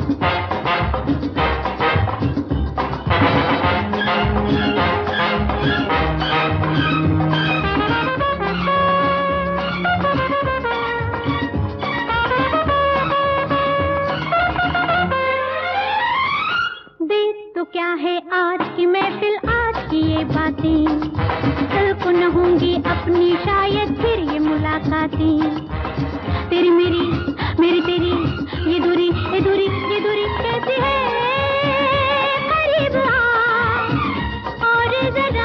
क्या है आज की महफिल, आज की ये बातें, कल को न होंगी अपनी शायद फिर ये मुलाकातें। तेरी मेरी मेरी तेरी ये दूरी ये दूरी ये दूरी कैसी है, करीब आ और जरा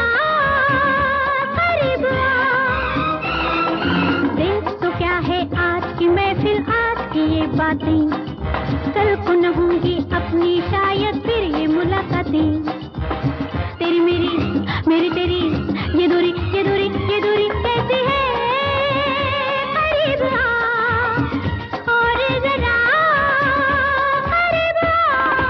करीब आ। देख तो क्या है आज की महफिल, आज की ये बातें, कल को न होंगी अपनी शायद फिर ये मुलाकातें। तेरी मेरी तेरी ये दूरी ये दूरी ये दूरी कैसी है, करीब आ और जरा करीब आ।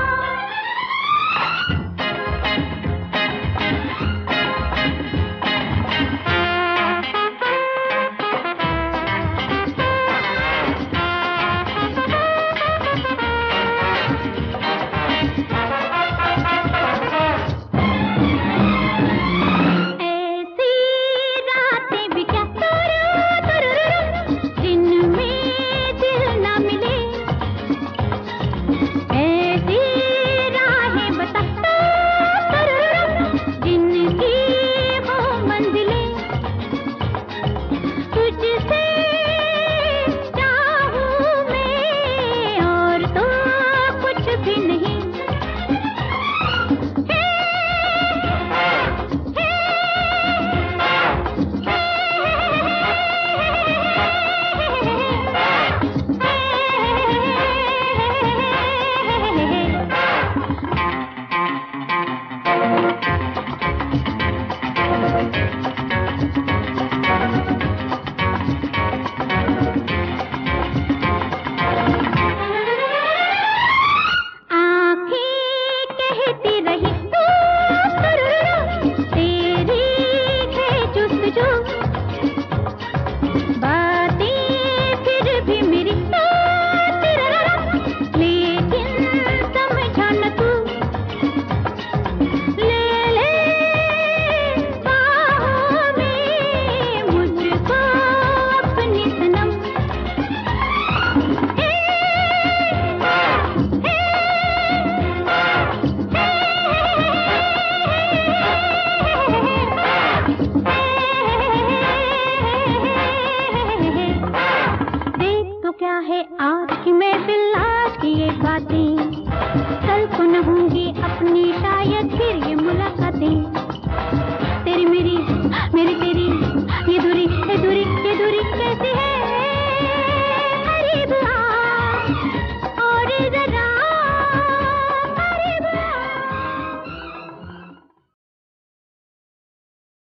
क्या है आज की महफिल, आज की ये बातें, कल को न होंगी अपनी शायद